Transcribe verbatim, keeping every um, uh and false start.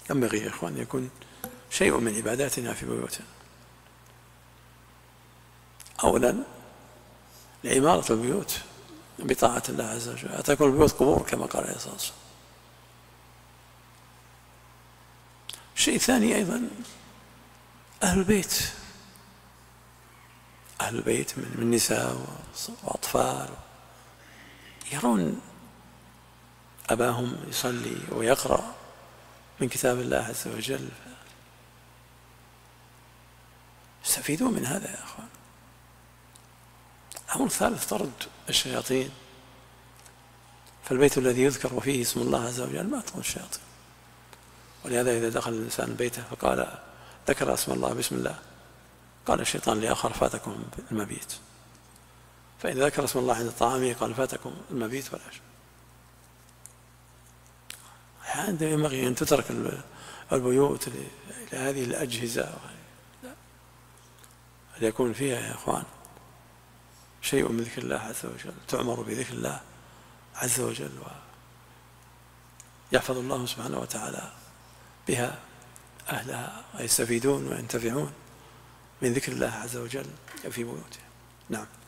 ينبغي يا إخوان يكون شيء من عباداتنا في بيوتنا. أولا لعمارة البيوت بطاعة الله عز وجل، لا تكون البيوت قبور كما قال عليه الصلاة والسلام. الشيء الثاني أيضا أهل البيت، أهل البيت من نساء وأطفال يرون أباهم يصلي ويقرأ من كتاب الله عز وجل، استفيدوا من هذا يا أخوان. الأمر الثالث طرد الشياطين، فالبيت الذي يذكر فيه اسم الله عز وجل ما تطرد الشياطين. ولهذا إذا دخل الإنسان بيته فقال ذكر اسم الله بسم الله قال الشيطان لآخر فاتكم المبيت، فإذا ذكر اسم الله عند طعامه قال فاتكم المبيت والعشاء. أحيانا ينبغي أن تترك البيوت لهذه الأجهزة ليكون فيها يا إخوان شيء من ذكر الله عز وجل، تعمر بذكر الله عز وجل ويحفظ الله سبحانه وتعالى بها أهلها ويستفيدون وينتفعون من ذكر الله عز وجل في بيوتهم. نعم.